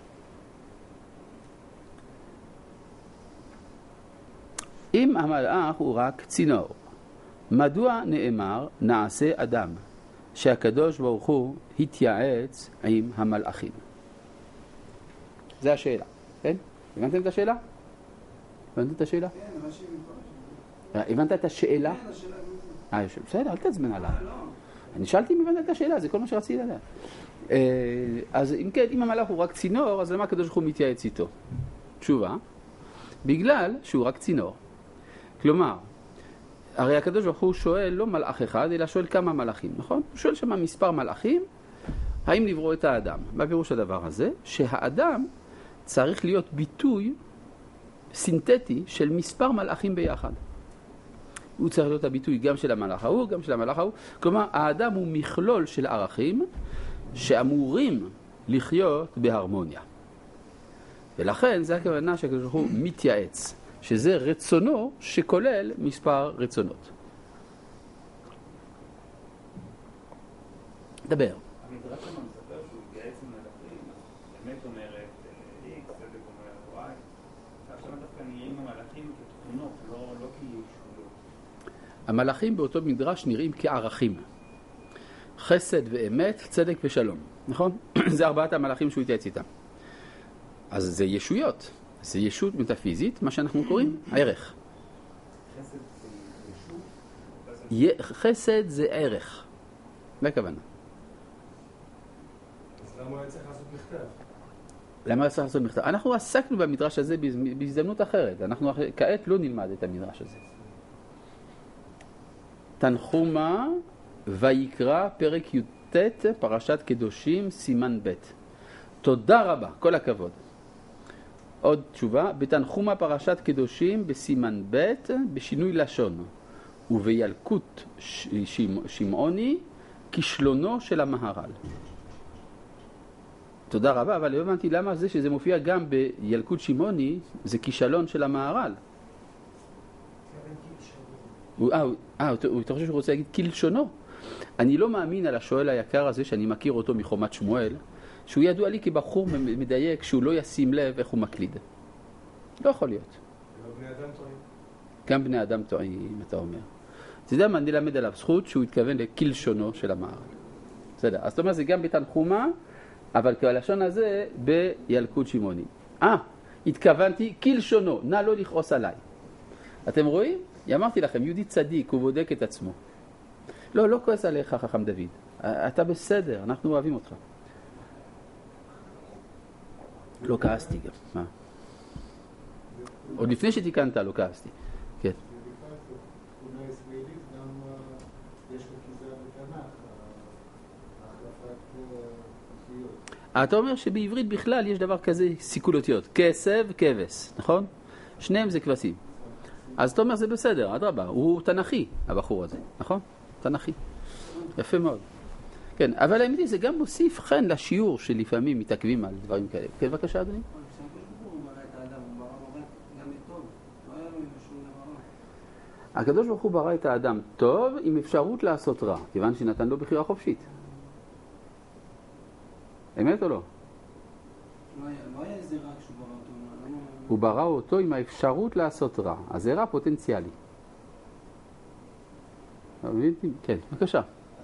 אם המלאך הוא רק צינור, מדוע נאמר נעשה אדם, שהקדוש ברוך הוא התייעץ עם המלאכים? זה השאלה, כן? הבנתם את השאלה? הבנתם את השאלה? כן, מה שהיא הבנת את השאלה? כן, השאלה. אה, בסדר, אל תזמן עליו. אני שאלתי אם הבנת את השאלה, זה כל מה שרציתי לדעת. אז אם כן, אם המלאך הוא רק צינור, אז למה הקדוש ברוך הוא מתייעץ איתו? תשובה, בגלל שהוא רק צינור. כלומר, הרי הקדוש ברוך הוא שואל לא מלאך אחד, אלא שואל כמה מלאכים, נכון? הוא שואל שמה מספר מלאכים, האם לברוא את האדם? מה פירוש הדבר הזה? שהאדם צריך להיות ביטוי סינתטי של מספר מלאכים ביחד. הוא צריך להיות הביטוי גם של המלאך ההוא, גם של המלאך ההוא. כלומר, האדם הוא מכלול של ערכים שאמורים לחיות בהרמוניה. ולכן זה הכוונה שהקדוש ברוך הוא מתייעץ, שזה רצונו שכולל מספר רצונות. דבר. המדרש שלנו מספר שהוא התייעץ עם מלאכים, אמת אומרת X, צדק אומר Y. עכשיו דווקא נראים המלאכים כתכונות, לא, לא כישויות. המלאכים באותו מדרש נראים כערכים. חסד ואמת, צדק ושלום. נכון? זה ארבעת המלאכים שהוא התייעץ איתם. אז זה ישויות. זה ישות מטאפיזית, מה שאנחנו קוראים ערך. חסד זה ישות? חסד זה ערך. מה הכוונה? אז למה היה צריך לעשות מכתב? למה היה צריך לעשות מכתב? אנחנו עסקנו במדרש הזה בהזדמנות אחרת. אנחנו כעת לא נלמד את המדרש הזה. תנחומה ויקרא פרק י"ט פרשת קדושים סימן ב'. תודה רבה, כל הכבוד. עוד תשובה, בתנחומה פרשת קדושים בסימן ב' בשינוי לשון ובילקוט שמעוני כישלונו של המהר"ל. תודה רבה, אבל לא הבנתי למה זה שזה מופיע גם בילקוט שמעוני זה כישלון של המהר"ל. אה, אתה חושב שהוא רוצה להגיד כלשונו? אני לא מאמין על השואל היקר הזה שאני מכיר אותו מחומת שמואל, שהוא ידוע לי כבחור מדייק שהוא לא ישים לב איך הוא מקליד. לא יכול להיות. גם בני אדם טועים. גם בני אדם טועים, אתה אומר. אתה יודע מה, אני למד עליו זכות שהוא התכוון לכלשונו של המהר"ל. בסדר, אז זאת אומרת זה גם בתנחומה, אבל כלשון הזה בילקוט שמעוני. אה, התכוונתי כלשונו, נא לא לכעוס עליי. אתם רואים? אמרתי לכם, יהודי צדיק, הוא בודק את עצמו. לא, לא כועס עליך, חכם דוד. אתה בסדר, אנחנו אוהבים אותך. לא כעסתי גם. מה? עוד לפני שתיקנת, לא כעסתי. כן. תכונה ישראלית גם יש לכיזה בתנ"ך, החלפת אותיות. אתה אומר שבעברית בכלל יש דבר כזה סיכול אותיות. כסב, כבש, נכון? שניהם זה כבשים. אז אתה אומר זה בסדר, אדרבה, הוא תנכי, הבחור הזה, נכון? תנכי. יפה מאוד. כן, אבל האמת זה גם מוסיף חן לשיעור שלפעמים מתעכבים על דברים כאלה. כן, בבקשה, אדוני. הקדוש ברוך הוא ברא את האדם טוב עם אפשרות לעשות רע, כיוון שנתן לו בחירה חופשית. אמת או לא? לא היה איזה רע כשהוא ברא אותו. הוא ברא אותו עם האפשרות לעשות רע. אז זה רע פוטנציאלי. כן, בבקשה.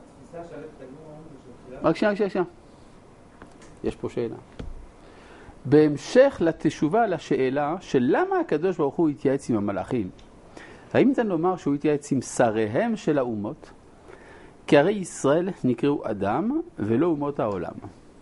רק שנייה, שנייה, שנייה. יש פה שאלה. בהמשך לתשובה לשאלה של למה הקדוש ברוך הוא התייעץ עם המלאכים, האם ניתן לומר שהוא התייעץ עם שריהם של האומות? כי הרי ישראל נקראו אדם ולא אומות העולם.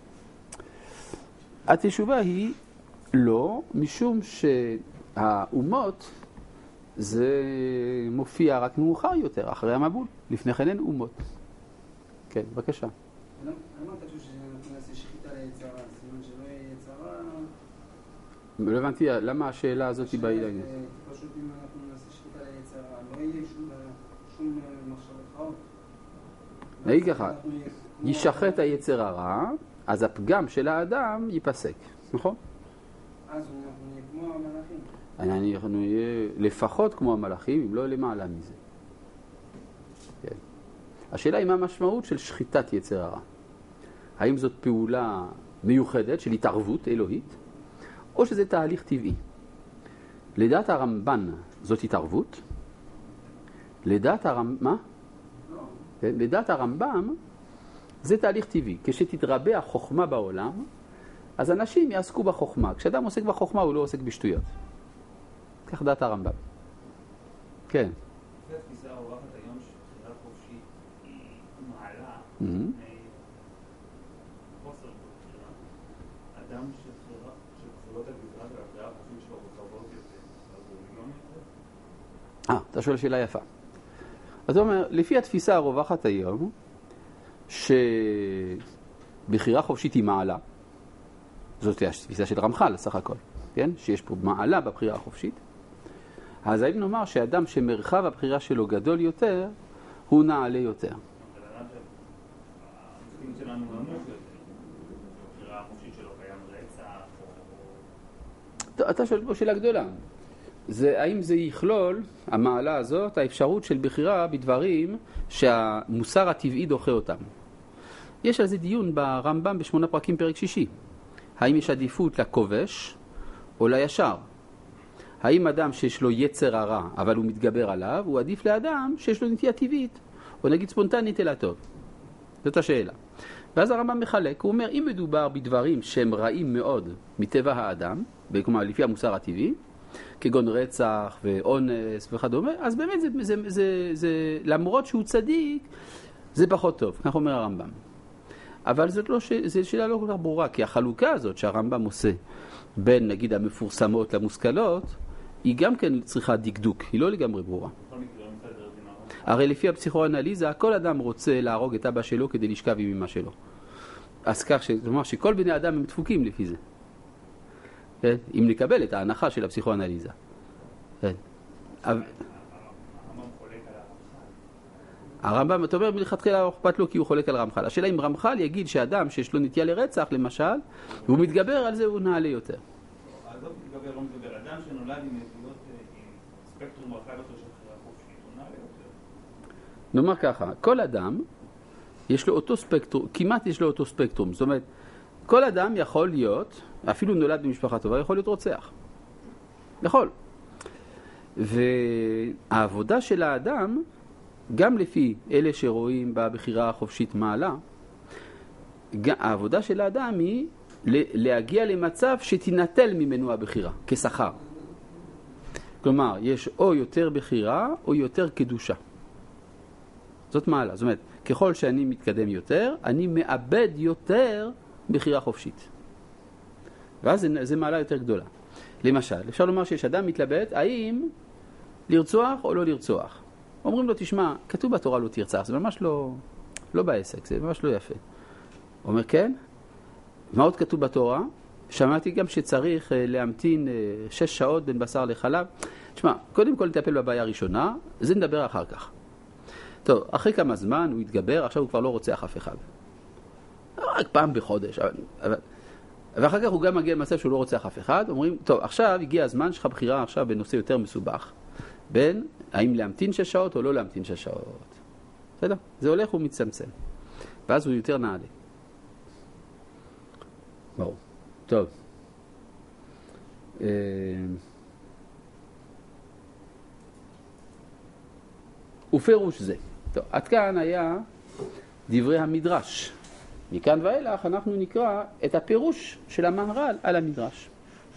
התשובה היא לא, משום שהאומות זה מופיע רק מאוחר יותר, אחרי המבול. לפני כן אין אומות. כן, בבקשה. למה אתה חושב שנעשה שחיטה ליצרה? סימן שלא יהיה יצרה? לא הבנתי, למה השאלה הזאת היא בעניין? פשוט אם אנחנו נעשה שחיטה ליצרה, לא יהיה שום מחשבות רעות. נגיד ככה, יישחט היצר הרע, אז הפגם של האדם ייפסק, נכון? אז אנחנו נהיה כמו המלאכים. אנחנו נהיה לפחות כמו המלאכים, אם לא למעלה מזה. כן. השאלה היא מה המשמעות של שחיטת יצר הרע. האם זאת פעולה מיוחדת של התערבות אלוהית, או שזה תהליך טבעי? לדעת הרמב"ן זאת התערבות. לדעת הרמב"ם, מה? לא. כן? לדעת הרמב"ם זה תהליך טבעי. כשתתרבה החוכמה בעולם, אז אנשים יעסקו בחוכמה. כשאדם עוסק בחוכמה הוא לא עוסק בשטויות. כך דעת הרמב"ם. כן. זה התפיסה הרווחת היום שבחירה חופשית היא מעלה חוסר בחירה. אדם שגבולות הגזרה והבחירה החופשית שלו רחבות יותר, אז הוא לא יותר? אה, אתה שואל שאלה יפה. אז הוא אומר, לפי התפיסה הרווחת היום, בחירה חופשית היא מעלה. זאת התפיסה של רמח"ל, סך הכל, כן? שיש פה מעלה בבחירה החופשית. אז האם נאמר שאדם שמרחב הבחירה שלו גדול יותר, הוא נעלה יותר. אבל האדם שהמסכים שלנו נמוך יותר, בבחירה החופשית שלו קיים רצח או... אתה שואל פה שאלה גדולה. זה, האם זה יכלול, המעלה הזאת, האפשרות של בחירה בדברים שהמוסר הטבעי דוחה אותם. יש על זה דיון ברמב"ם בשמונה פרקים פרק שישי. האם יש עדיפות לכובש או לישר? האם אדם שיש לו יצר הרע אבל הוא מתגבר עליו, הוא עדיף לאדם שיש לו נטייה טבעית או נגיד ספונטנית אל הטוב? זאת השאלה. ואז הרמב"ם מחלק, הוא אומר, אם מדובר בדברים שהם רעים מאוד מטבע האדם, כלומר לפי המוסר הטבעי, כגון רצח ואונס וכדומה, אז באמת זה, זה, זה, זה, למרות שהוא צדיק, זה פחות טוב, כך אומר הרמב"ם. אבל זאת לא, זו שאלה לא כל כך ברורה, כי החלוקה הזאת שהרמב"ם עושה בין נגיד המפורסמות למושכלות, היא גם כן צריכה דקדוק, היא לא לגמרי ברורה. הרי לפי הפסיכואנליזה, כל אדם רוצה להרוג את אבא שלו כדי לשכב עם אמא שלו. אז כך שכלומר שכל בני אדם הם דפוקים לפי זה. כן? אם נקבל את ההנחה של הפסיכואנליזה. כן. הרמב"ם, אתה אומר, מלכתחילה אכפת לו כי הוא חולק על רמח"ל. השאלה אם רמח"ל יגיד שאדם שיש לו נטייה לרצח, למשל, והוא מתגבר על זה, הוא נעלה יותר. אז לא מתגבר, לא מתגבר. אדם שנולד עם נטיות, עם ספקטרום רחב יותר של בחירה חופשית, הוא נעלה יותר. נאמר ככה, כל אדם, יש לו אותו ספקטרום, כמעט יש לו אותו ספקטרום. זאת אומרת, כל אדם יכול להיות, אפילו נולד במשפחה טובה, יכול להיות רוצח. יכול. והעבודה של האדם, גם לפי אלה שרואים בבחירה החופשית מעלה, העבודה של האדם היא להגיע למצב שתינטל ממנו הבחירה, כשכר. כלומר, יש או יותר בחירה או יותר קדושה. זאת מעלה. זאת אומרת, ככל שאני מתקדם יותר, אני מאבד יותר בחירה חופשית. ואז זה, זה מעלה יותר גדולה. למשל, אפשר לומר שיש אדם מתלבט, האם לרצוח או לא לרצוח. אומרים לו, תשמע, כתוב בתורה לא תרצח, זה ממש לא, לא בעסק, זה ממש לא יפה. אומר, כן? מה עוד כתוב בתורה? שמעתי גם שצריך להמתין שש שעות בין בשר לחלב. תשמע, קודם כל לטפל בבעיה הראשונה, זה נדבר אחר כך. טוב, אחרי כמה זמן הוא יתגבר, עכשיו הוא כבר לא רוצח אף אחד. רק פעם בחודש. אבל, אבל, ואחר כך הוא גם מגיע למצב שהוא לא רוצח אף אחד. אומרים, טוב, עכשיו הגיע הזמן שלך בחירה עכשיו בנושא יותר מסובך. בין האם להמתין שש שעות או לא להמתין שש שעות. בסדר? זה הולך ומצמצם. ואז הוא יותר נעלה. ברור. טוב. ופירוש זה. טוב, עד כאן היה דברי המדרש. מכאן ואילך אנחנו נקרא את הפירוש של המהר"ל על המדרש.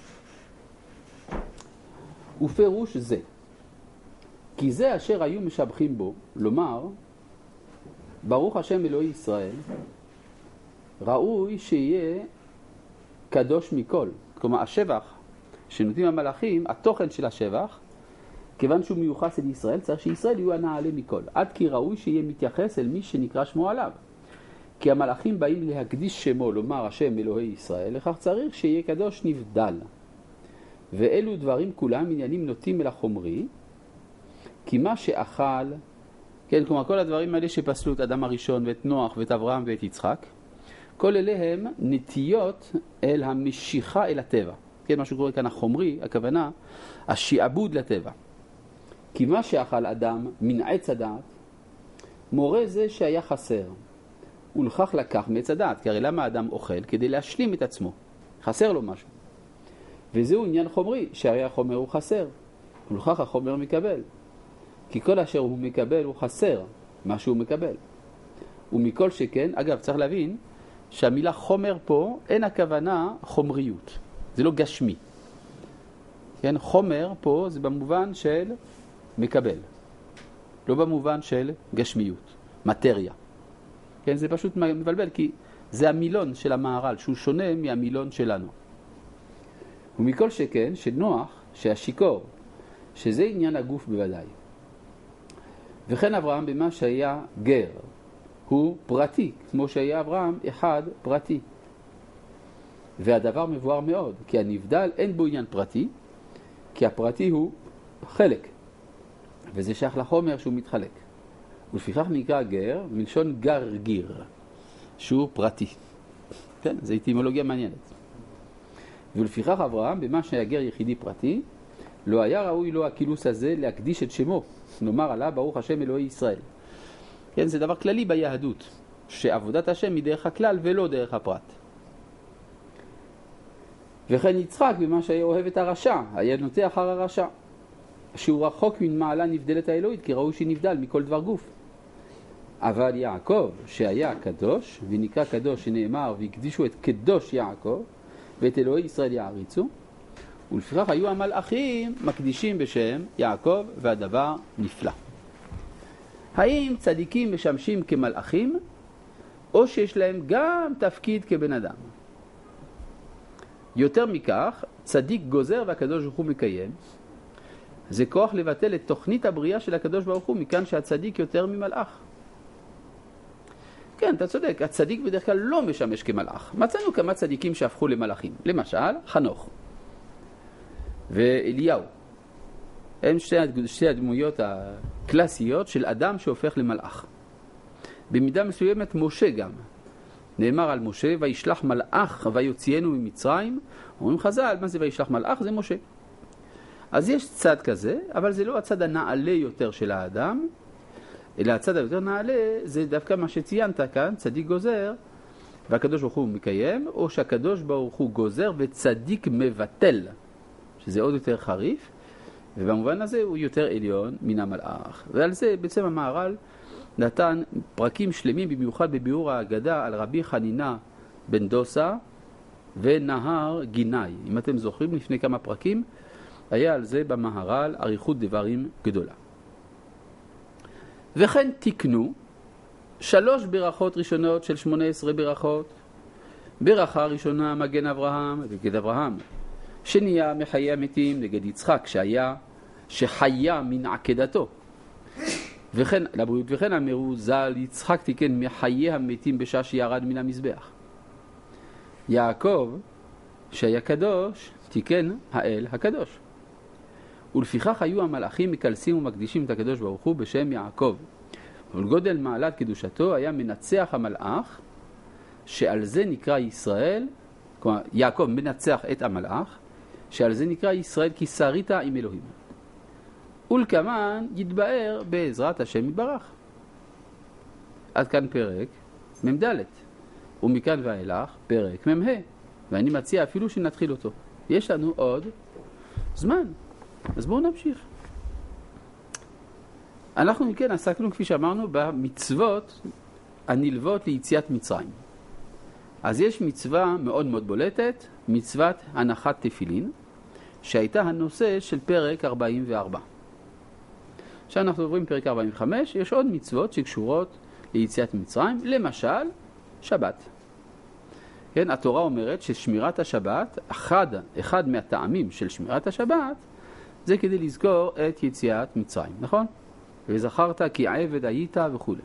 ופירוש זה. כי זה אשר היו משבחים בו, לומר, ברוך השם אלוהי ישראל, ראוי שיהיה קדוש מכל. כלומר, השבח שנותנים המלאכים, התוכן של השבח, כיוון שהוא מיוחס אל ישראל, צריך שישראל יהיו הנעלה מכל. עד כי ראוי שיהיה מתייחס אל מי שנקרא שמו עליו. כי המלאכים באים להקדיש שמו, לומר השם אלוהי ישראל, לכך צריך שיהיה קדוש נבדל. ואלו דברים כולם עניינים נוטים אל החומרי, כי מה שאכל, כן, כלומר כל הדברים האלה שפסלו את אדם הראשון ואת נוח ואת אברהם ואת יצחק, כל אלה הם נטיות אל המשיכה אל הטבע. כן, מה שקורה כאן החומרי, הכוונה, השיעבוד לטבע. כי מה שאכל אדם מן עץ הדעת, מורה זה שהיה חסר. ולכך לקח מעץ הדעת, כי הרי למה האדם אוכל? כדי להשלים את עצמו. חסר לו משהו. וזהו עניין חומרי, שהרי החומר הוא חסר. ולכך החומר מקבל. כי כל אשר הוא מקבל הוא חסר מה שהוא מקבל. ומכל שכן, אגב, צריך להבין שהמילה חומר פה אין הכוונה חומריות. זה לא גשמי. כן, חומר פה זה במובן של מקבל. לא במובן של גשמיות, מטריה. כן, זה פשוט מבלבל, כי זה המילון של המהר"ל, שהוא שונה מהמילון שלנו. ומכל שכן, שנוח, שהשיקור, שזה עניין הגוף בוודאי. וכן אברהם במה שהיה גר, הוא פרטי, כמו שהיה אברהם אחד פרטי. והדבר מבואר מאוד, כי הנבדל אין בו עניין פרטי, כי הפרטי הוא חלק, וזה שייך לחומר שהוא מתחלק. ולפיכך נקרא גר, מלשון גרגיר, שהוא פרטי. כן, זו אטימולוגיה מעניינת. ולפיכך אברהם, במה שהיה גר יחידי פרטי, לא היה ראוי לו הכילוס הזה להקדיש את שמו, נאמר עליו ברוך השם אלוהי ישראל. כן, זה דבר כללי ביהדות, שעבודת השם היא דרך הכלל ולא דרך הפרט. וכן יצחק במה שהיה אוהב את הרשע, היה נוטה אחר הרשע, שהוא רחוק מן מעלה נבדלת האלוהית, כי ראוי שנבדל מכל דבר גוף. אבל יעקב שהיה קדוש, ונקרא קדוש שנאמר והקדישו את קדוש יעקב, ואת אלוהי ישראל יעריצו, ולפיכך היו המלאכים מקדישים בשם יעקב, והדבר נפלא. האם צדיקים משמשים כמלאכים, או שיש להם גם תפקיד כבן אדם? יותר מכך, צדיק גוזר והקדוש ברוך הוא מקיים. זה כוח לבטל את תוכנית הבריאה של הקדוש ברוך הוא, מכאן שהצדיק יותר ממלאך. כן, אתה צודק, הצדיק בדרך כלל לא משמש כמלאך. מצאנו כמה צדיקים שהפכו למלאכים. למשל, חנוך ואליהו. הם שתי, שתי הדמויות הקלאסיות של אדם שהופך למלאך. במידה מסוימת משה גם. נאמר על משה, וישלח מלאך ויוציאנו ממצרים. אומרים חז"ל, מה זה וישלח מלאך? זה משה. אז יש צד כזה, אבל זה לא הצד הנעלה יותר של האדם, אלא הצד היותר נעלה זה דווקא מה שציינת כאן, צדיק גוזר והקדוש ברוך הוא מקיים, או שהקדוש ברוך הוא גוזר וצדיק מבטל, שזה עוד יותר חריף, ובמובן הזה הוא יותר עליון מן המלאך. ועל זה בעצם המהר"ל נתן פרקים שלמים, במיוחד בביאור ההגדה על רבי חנינה בן דוסה ונהר גיני. אם אתם זוכרים, לפני כמה פרקים היה על זה במהר"ל אריכות דברים גדולה. וכן תקנו שלוש ברכות ראשונות של שמונה עשרה ברכות. ברכה ראשונה מגן אברהם נגד אברהם, שנייה מחיי המתים נגד יצחק שהיה שחיה מן עקדתו, וכן לבריאות, וכן אמרו ז"ל יצחק תיקן מחיי המתים בשעה שירד מן המזבח. יעקב שהיה קדוש תיקן האל הקדוש. ולפיכך היו המלאכים מקלסים ומקדישים את הקדוש ברוך הוא בשם יעקב. ולגודל מעלת קדושתו היה מנצח המלאך, שעל זה נקרא ישראל, כלומר יעקב מנצח את המלאך, שעל זה נקרא ישראל כי שרית עם אלוהים. ולכמן יתבאר בעזרת השם יתברך. עד כאן פרק ממדלת, ומכאן ואילך פרק ממה, ואני מציע אפילו שנתחיל אותו. יש לנו עוד זמן. אז בואו נמשיך. אנחנו מכן עסקנו, כפי שאמרנו, במצוות הנלוות ליציאת מצרים. אז יש מצווה מאוד מאוד בולטת, מצוות הנחת תפילין, שהייתה הנושא של פרק ארבעים וארבע. עכשיו אנחנו עוברים פרק ארבעים וחמש, יש עוד מצוות שקשורות ליציאת מצרים, למשל, שבת. כן, התורה אומרת ששמירת השבת, אחד, אחד מהטעמים של שמירת השבת, זה כדי לזכור את יציאת מצרים, נכון? וזכרת כי עבד היית וכו'.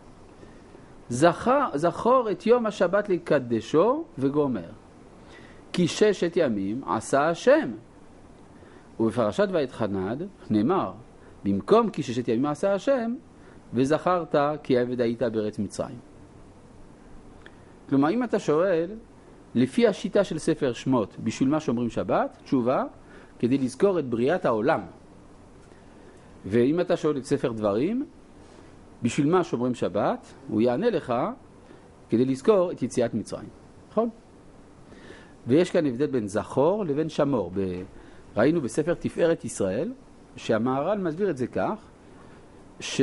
זכר, זכור את יום השבת לקדשו וגומר. כי ששת ימים עשה השם. ובפרשת ואתחנן נאמר, במקום כי ששת ימים עשה השם, וזכרת כי עבד היית בארץ מצרים. כלומר, אם אתה שואל, לפי השיטה של ספר שמות, בשביל מה שאומרים שבת? תשובה, כדי לזכור את בריאת העולם. ואם אתה שואל את ספר דברים, בשביל מה שאומרים שבת, הוא יענה לך כדי לזכור את יציאת מצרים. נכון? ויש כאן הבדל בין זכור לבין שמור. ב... ראינו בספר תפארת ישראל, שהמהר"ל מסביר את זה כך, ש...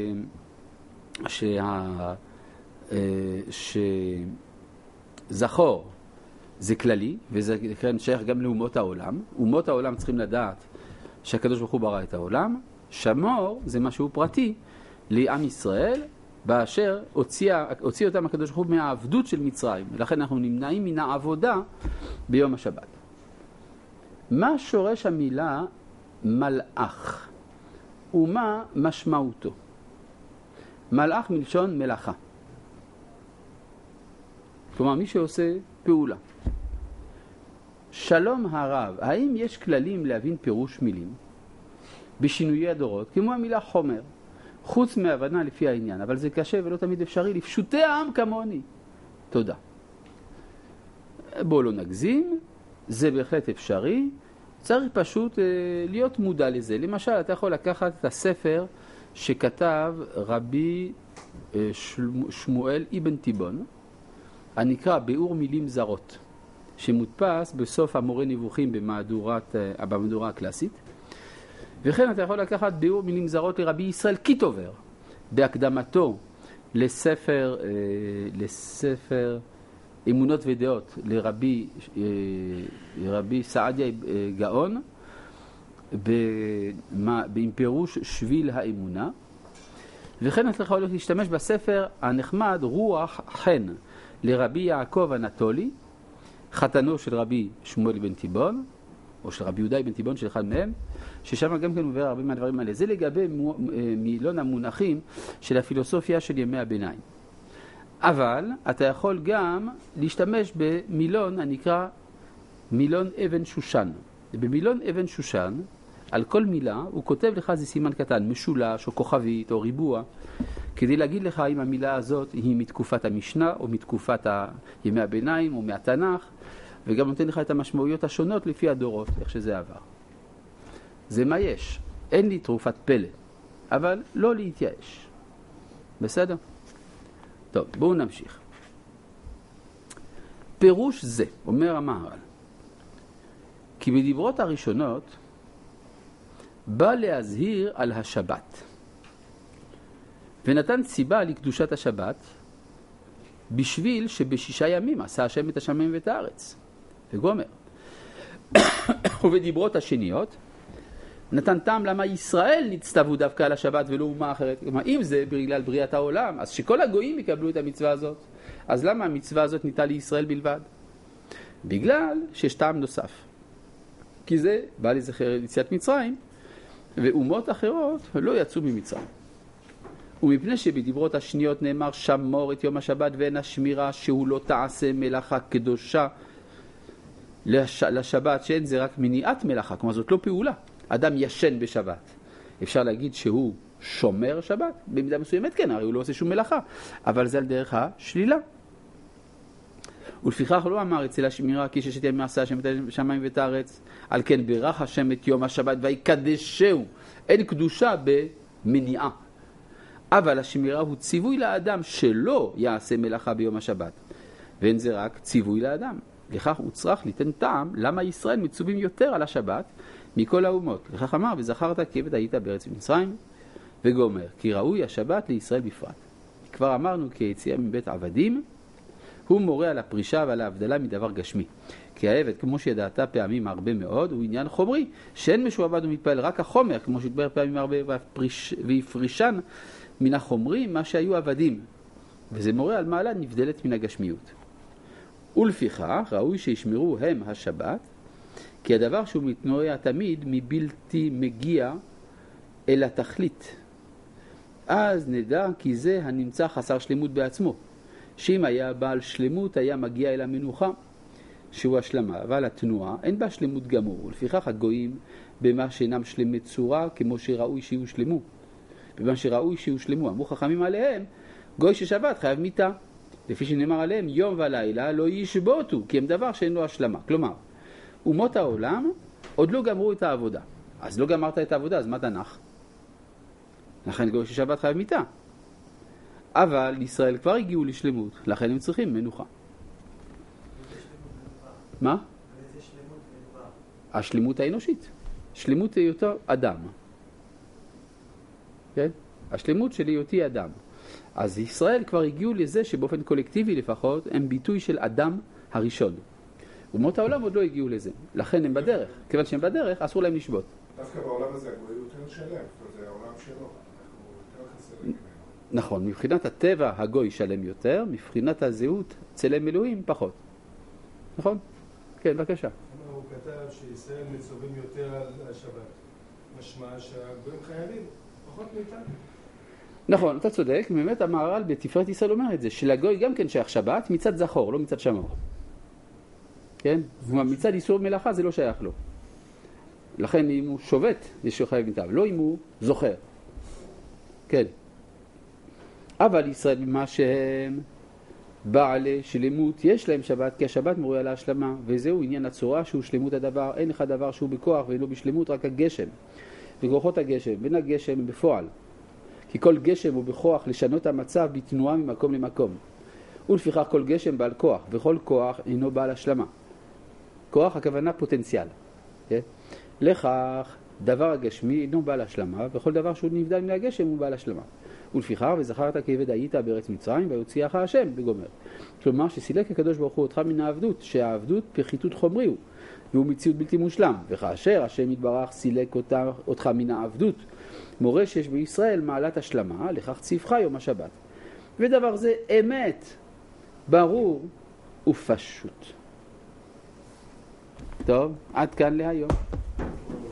שה... שזכור זה כללי, וזה כאן שייך גם לאומות העולם. אומות העולם צריכים לדעת שהקדוש ברוך הוא ברא את העולם. שמור זה משהו פרטי לעם ישראל, באשר הוציא, הוציא אותם הקדוש ברוך הוא מהעבדות של מצרים. ולכן אנחנו נמנעים מן העבודה ביום השבת. מה שורש המילה מלאך? ומה משמעותו? מלאך מלשון מלאכה. כלומר, מי שעושה פעולה. שלום הרב, האם יש כללים להבין פירוש מילים בשינויי הדורות, כמו המילה חומר, חוץ מהבנה לפי העניין, אבל זה קשה ולא תמיד אפשרי לפשוטי העם כמוני. תודה. בואו לא נגזים, זה בהחלט אפשרי, צריך פשוט אה, להיות מודע לזה. למשל, אתה יכול לקחת את הספר שכתב רבי אה, שמואל אבן תיבון, הנקרא ביאור מילים זרות, שמודפס בסוף המורה נבוכים במהדורת, אה, במהדורה הקלאסית. וכן אתה יכול לקחת ביאור מילים זרות לרבי ישראל קיטובר, בהקדמתו לספר, אה, לספר אמונות ודעות לרבי רבי סעדיה גאון עם פירוש שביל האמונה. וכן אתה יכול להשתמש בספר הנחמד רוח חן לרבי יעקב אנטולי, חתנו של רבי שמואל בן תיבון או של רבי יהודה בן תיבון, של אחד מהם, ששם גם כן עובר הרבה מהדברים האלה. זה לגבי מילון המונחים של הפילוסופיה של ימי הביניים. אבל אתה יכול גם להשתמש במילון הנקרא מילון אבן שושן. במילון אבן שושן, על כל מילה הוא כותב לך איזה סימן קטן, משולש או כוכבית או ריבוע, כדי להגיד לך אם המילה הזאת היא מתקופת המשנה או מתקופת ימי הביניים או מהתנ"ך, וגם נותן לך את המשמעויות השונות לפי הדורות, איך שזה עבר. זה מה יש. אין לי תרופת פלא, אבל לא להתייאש. בסדר? טוב, בואו נמשיך. פירוש זה, אומר המהר"ל, כי בדברות הראשונות בא להזהיר על השבת, ונתן סיבה לקדושת השבת, בשביל שבשישה ימים עשה השם את השמיים ואת הארץ. וגומר. ובדברות השניות נתן טעם למה ישראל נצטוו דווקא על השבת ולא אומה אחרת. כלומר, אם זה בגלל בריאת העולם, אז שכל הגויים יקבלו את המצווה הזאת. אז למה המצווה הזאת ניתנה לישראל בלבד? בגלל שיש טעם נוסף. כי זה בא לזכר יציאת מצרים, ואומות אחרות לא יצאו ממצרים. ומפני שבדברות השניות נאמר שמור את יום השבת ואין השמירה שהוא לא תעשה מלאכה קדושה לש... לשבת, שאין זה רק מניעת מלאכה, כלומר זאת לא פעולה. אדם ישן בשבת, אפשר להגיד שהוא שומר שבת? במידה מסוימת כן, הרי הוא לא עושה שום מלאכה, אבל זה על דרך השלילה. ולפיכך לא אמר אצל השמירה כי ששת ימים עשה השם את השמיים ואת הארץ, על כן ברך השם את יום השבת ויקדשהו. אין קדושה במניעה. אבל השמירה הוא ציווי לאדם שלא יעשה מלאכה ביום השבת. ואין זה רק ציווי לאדם. לכך הוא צריך ליתן טעם למה ישראל מצווים יותר על השבת מכל האומות. לכך אמר וזכרת כעבד היית בארץ מצרים, וגומר כי ראוי השבת לישראל בפרט. כבר אמרנו כי היציאה מבית עבדים הוא מורה על הפרישה ועל ההבדלה מדבר גשמי. כי העבד, כמו שידעת פעמים הרבה מאוד, הוא עניין חומרי, שאין משועבד ומתפעל רק החומר, כמו שהתבהר פעמים הרבה, ויפרישן מן החומרי מה שהיו עבדים. וזה מורה על מעלה נבדלת מן הגשמיות. ולפיכך ראוי שישמרו הם השבת, כי הדבר שהוא מתנועע תמיד מבלתי מגיע אל התכלית. אז נדע כי זה הנמצא חסר שלמות בעצמו. שאם היה בעל שלמות היה מגיע אל המנוחה, שהוא השלמה, אבל התנועה אין בה שלמות גמור. ולפיכך הגויים במה שאינם שלמי צורה, כמו שראוי שיהיו שלמו. במה שראוי שיהיו שלמו. אמרו חכמים עליהם, גוי ששבת חייב מיתה. לפי שנאמר עליהם, יום ולילה לא ישבותו, כי הם דבר שאין לו השלמה. כלומר, אומות העולם עוד לא גמרו את העבודה. אז לא גמרת את העבודה, אז מה תנח? לכן גוי ששבת חייב מיתה. אבל ישראל כבר הגיעו לשלמות, לכן הם צריכים מנוחה. מה? השלמות האנושית. שלמות היותו אדם. כן? השלמות של היותי אדם. אז ישראל כבר הגיעו לזה שבאופן קולקטיבי לפחות הם ביטוי של אדם הראשון. אומות העולם עוד לא הגיעו לזה. לכן הם בדרך. כיוון שהם בדרך, אסור להם לשבות. דווקא בעולם הזה הגוי יותר שלם. זה העולם שלו. אנחנו יותר חסרים. נכון, מבחינת הטבע הגוי שלם יותר, מבחינת הזהות צלם אלוהים פחות. נכון? כן, בבקשה. הוא כתב שישראל מצווים יותר על השבת. משמע שהגויים חייבים, פחות מאיתנו. נכון, אתה צודק, באמת המהר"ל בתפארת ישראל אומר את זה, שלגוי גם כן שייך שבת מצד זכור, לא מצד שמור. כן? מצד איסור מלאכה זה לא שייך לו. לכן אם הוא שובת, יש לו חייב מטעם, לא אם הוא זוכר. כן. אבל ישראל במה שהם בעלי שלמות, יש להם שבת, כי השבת מורה על ההשלמה, וזהו עניין הצורה שהוא שלמות הדבר, אין לך דבר שהוא בכוח ואינו בשלמות, רק הגשם. וכוחות הגשם, בין הגשם בפועל. כי כל גשם הוא בכוח לשנות המצב בתנועה ממקום למקום. ולפיכך כל גשם בעל כוח, וכל כוח אינו בעל השלמה. כוח הכוונה פוטנציאל. כן? לכך דבר הגשמי אינו בעל השלמה, וכל דבר שהוא נבדל מן הגשם הוא בעל השלמה. ולפיכך וזכרת כעבד היית בארץ מצרים ויוציאך השם בגומר. כלומר שסילק הקדוש ברוך הוא אותך מן העבדות, שהעבדות פחיתות חומרי הוא, והוא מציאות בלתי מושלם. וכאשר השם יתברך סילק אותה, אותך מן העבדות, מורה שיש בישראל מעלת השלמה, לכך ציווך יום השבת. ודבר זה אמת, ברור ופשוט. טוב, עד כאן להיום.